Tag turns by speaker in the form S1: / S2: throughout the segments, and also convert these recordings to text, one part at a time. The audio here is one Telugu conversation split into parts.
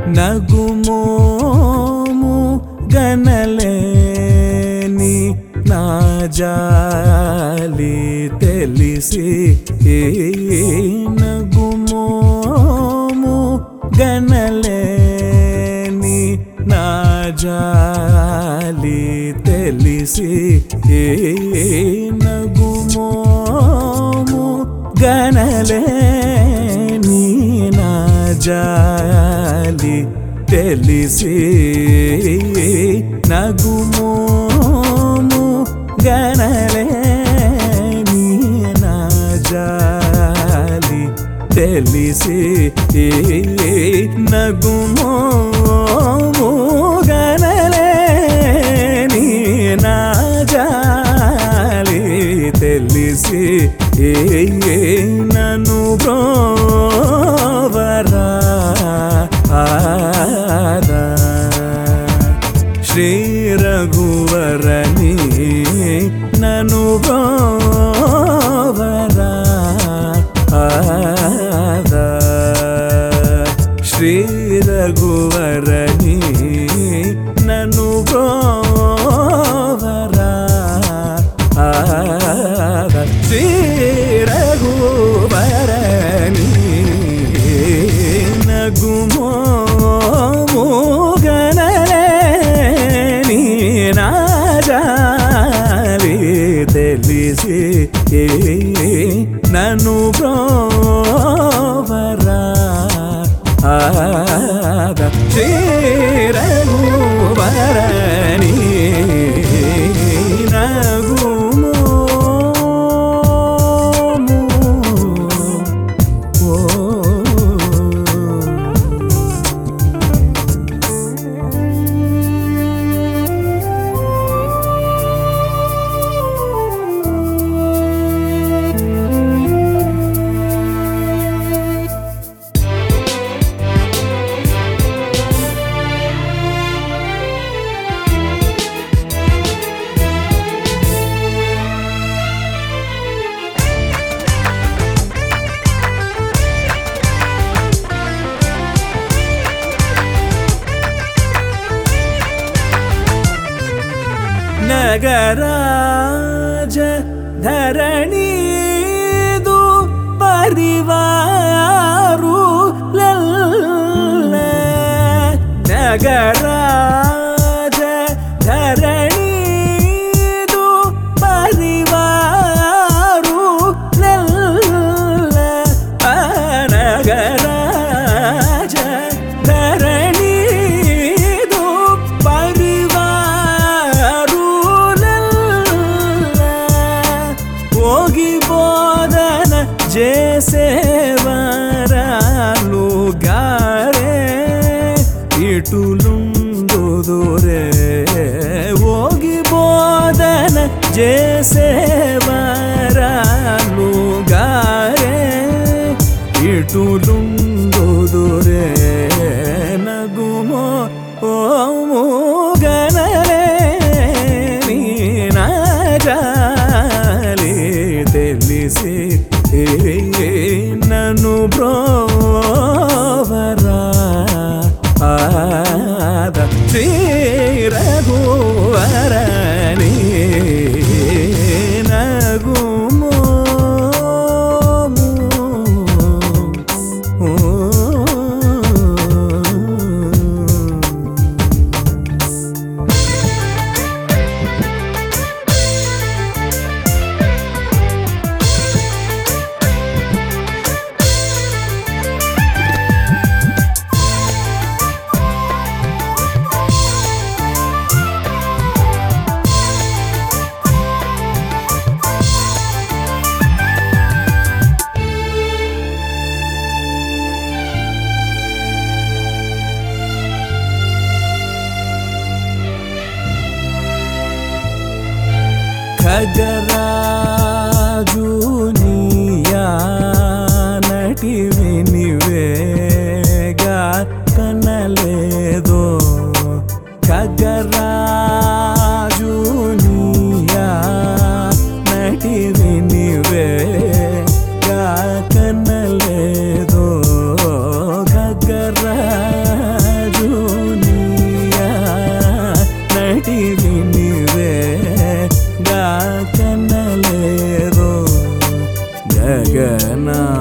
S1: నగుమోము గనలేని నా జాలి తెలిసి నగుమోము గనలేని నా జాలి తెలిసి నగుమోము గనలేని నా జాలి తెలిసి నగుమోము గనలేని నా జాలి తెలిసి నగుమోము గనలేని నా జాలి తెలిసి నన్ను బ్రోవరా శ్రీ రఘువరని నన్ను బ్రోవరా శ్రీ రఘువరని నన్ను బ్రోవరా శ్రీ రఘువరని నగుమోము గనలేని నా జాలి తెలిసి నన్ను బ్రోవరా శ్రీ రఘువరని ನಗರಾಜ ಧರಣೀದು ಪರಿವಾರು ಲಲ್ಲ ನಗರಾಜ ಧರಣೀದು ಪರಿವಾರು ಲಲ್ಲ ನಗರಾಜ ಧರಣೀದು ಪರಿವಾರು ಹೋಗಿ ಬೋಧನ ಜೇಸೇವರಾಲು ಗಾರೆ ಇಟುಲುಂದುದುರೆ ಹೋಗಿ ಬೋಧನ ಜೇಸೇವರಾಲು ಗಾರೆ ಇಟುಲುಂದುದುರೆ ನಗುಮೋ ಓಮು ಗನಲೇನಿ నా జాలి తెలిసి నన్ను బ్రోవరా శ్రీ రఘువరని నగుమోము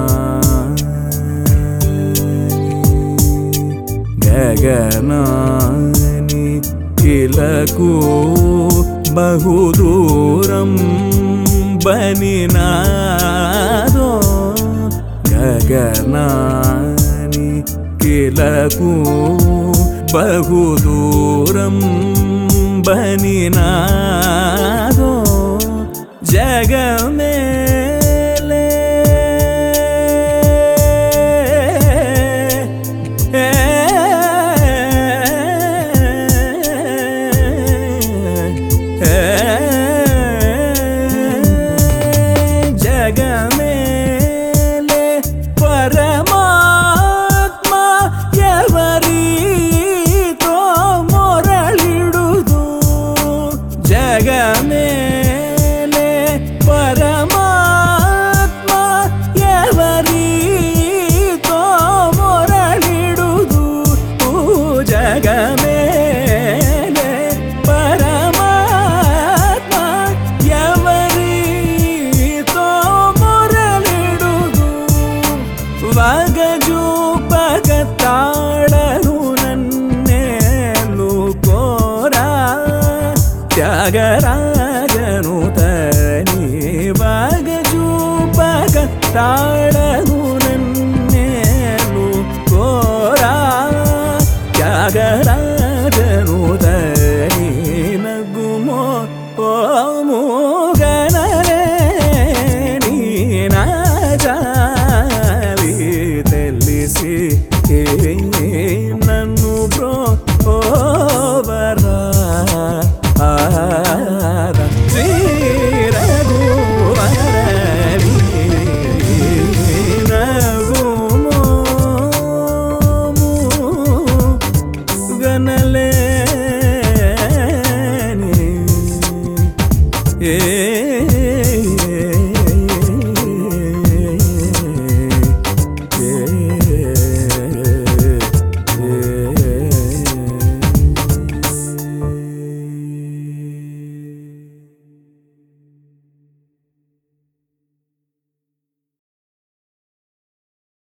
S1: గగనాని ఇలకు బహుదూరం బనినాదో గగనాని ఇలకు బహుదూరం బనినాదో జగమేలే జగమేలే పరమాత్మ ఎవరితో మొరళిడుదు జగమేలే పరమాత్మ ఎవరితో మొరళిడుదు జగమేలే పరమాత్మ ఎవరితో మొరళిడుదు వగజూపగతాడను నన్నేలు కోరా త్యాగరాజను తని వగజూపగతాడను నన్నేలు కోరా త్యాగరాజ